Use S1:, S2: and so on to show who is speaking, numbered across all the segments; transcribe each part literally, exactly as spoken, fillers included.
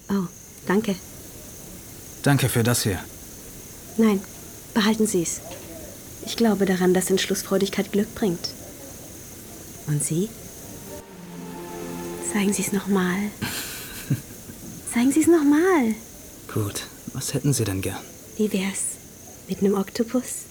S1: Oh, danke.
S2: Danke für das hier.
S1: Nein, behalten Sie es. Ich glaube daran, dass Entschlussfreudigkeit Glück bringt. Und Sie? Zeigen Sie es nochmal. Zeigen Sie es nochmal.
S2: Gut, was hätten Sie denn gern?
S1: Wie wär's mit einem Oktopus?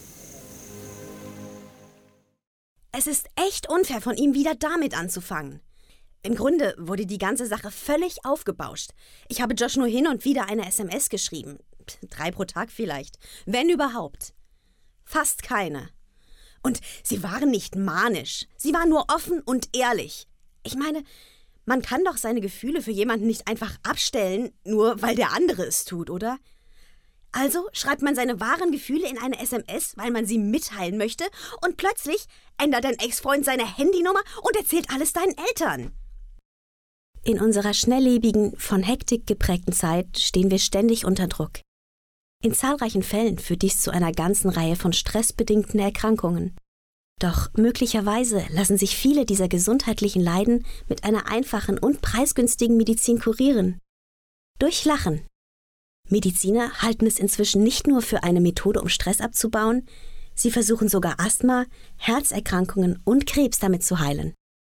S3: Es ist echt unfair von ihm, wieder damit anzufangen. Im Grunde wurde die ganze Sache völlig aufgebauscht. Ich habe Josh nur hin und wieder eine S M S geschrieben. Drei pro Tag vielleicht. Wenn überhaupt. Fast keine. Und sie waren nicht manisch. Sie waren nur offen und ehrlich. Ich meine, man kann doch seine Gefühle für jemanden nicht einfach abstellen, nur weil der andere es tut, oder? Also schreibt man seine wahren Gefühle in eine S M S, weil man sie mitteilen möchte, und plötzlich ändert dein Ex-Freund seine Handynummer und erzählt alles deinen Eltern.
S1: In unserer schnelllebigen, von Hektik geprägten Zeit stehen wir ständig unter Druck. In zahlreichen Fällen führt dies zu einer ganzen Reihe von stressbedingten Erkrankungen. Doch möglicherweise lassen sich viele dieser gesundheitlichen Leiden mit einer einfachen und preisgünstigen Medizin kurieren. Durch Lachen. Mediziner halten es inzwischen nicht nur für eine Methode, um Stress abzubauen, sie versuchen sogar Asthma, Herzerkrankungen und Krebs damit zu heilen.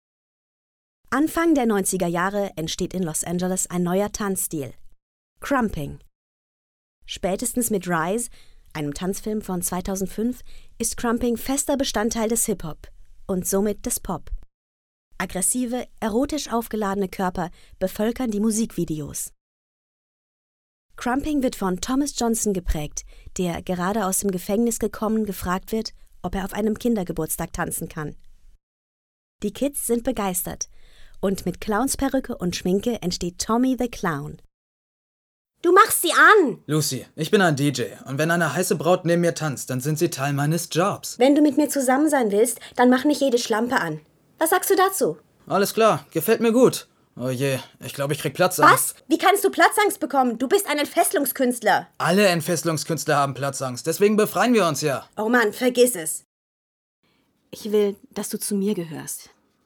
S1: Anfang der neunziger Jahre entsteht in Los Angeles ein neuer Tanzstil: Crumping. Spätestens mit Rise, einem Tanzfilm von zweitausendfünf, ist Crumping fester Bestandteil des Hip-Hop und somit des Pop. Aggressive, erotisch aufgeladene Körper bevölkern die Musikvideos. Crumping wird von Thomas Johnson geprägt, der, gerade aus dem Gefängnis gekommen, gefragt wird, ob er auf einem Kindergeburtstag tanzen kann. Die Kids sind begeistert und mit Clownsperücke und Schminke entsteht Tommy the Clown.
S3: Du machst sie an!
S2: Lucy, ich bin ein D J und wenn eine heiße Braut neben mir tanzt, dann sind sie Teil meines Jobs.
S1: Wenn du mit mir zusammen sein willst, dann mach nicht jede Schlampe an. Was sagst du dazu?
S2: Alles klar, gefällt mir gut. Oh je, ich glaube, ich krieg Platzangst.
S3: Was? Wie kannst du Platzangst bekommen? Du bist ein Entfesselungskünstler.
S2: Alle Entfesselungskünstler haben Platzangst, deswegen befreien wir uns ja.
S3: Oh Mann, vergiss es.
S1: Ich will, dass du zu mir gehörst.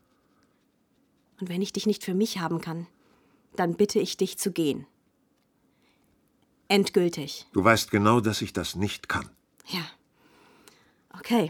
S1: Und wenn ich dich nicht für mich haben kann, dann bitte ich dich zu gehen. Endgültig.
S4: Du weißt genau, dass ich das nicht kann.
S1: Ja. Okay.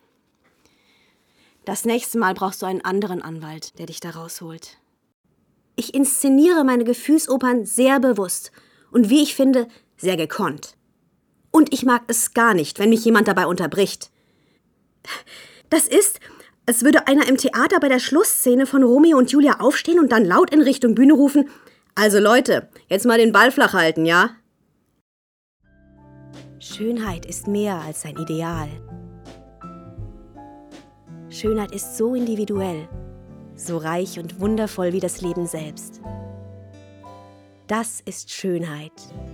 S1: Das nächste Mal brauchst du einen anderen Anwalt, der dich da rausholt. Ich inszeniere meine Gefühlsopern sehr bewusst und, wie ich finde, sehr gekonnt. Und ich mag es gar nicht, wenn mich jemand dabei unterbricht. Das ist, als würde einer im Theater bei der Schlussszene von Romeo und Julia aufstehen und dann laut in Richtung Bühne rufen: Also Leute, jetzt mal den Ball flach halten, ja? Schönheit ist mehr als ein Ideal. Schönheit ist so individuell, so reich und wundervoll wie das Leben selbst. Das ist Schönheit.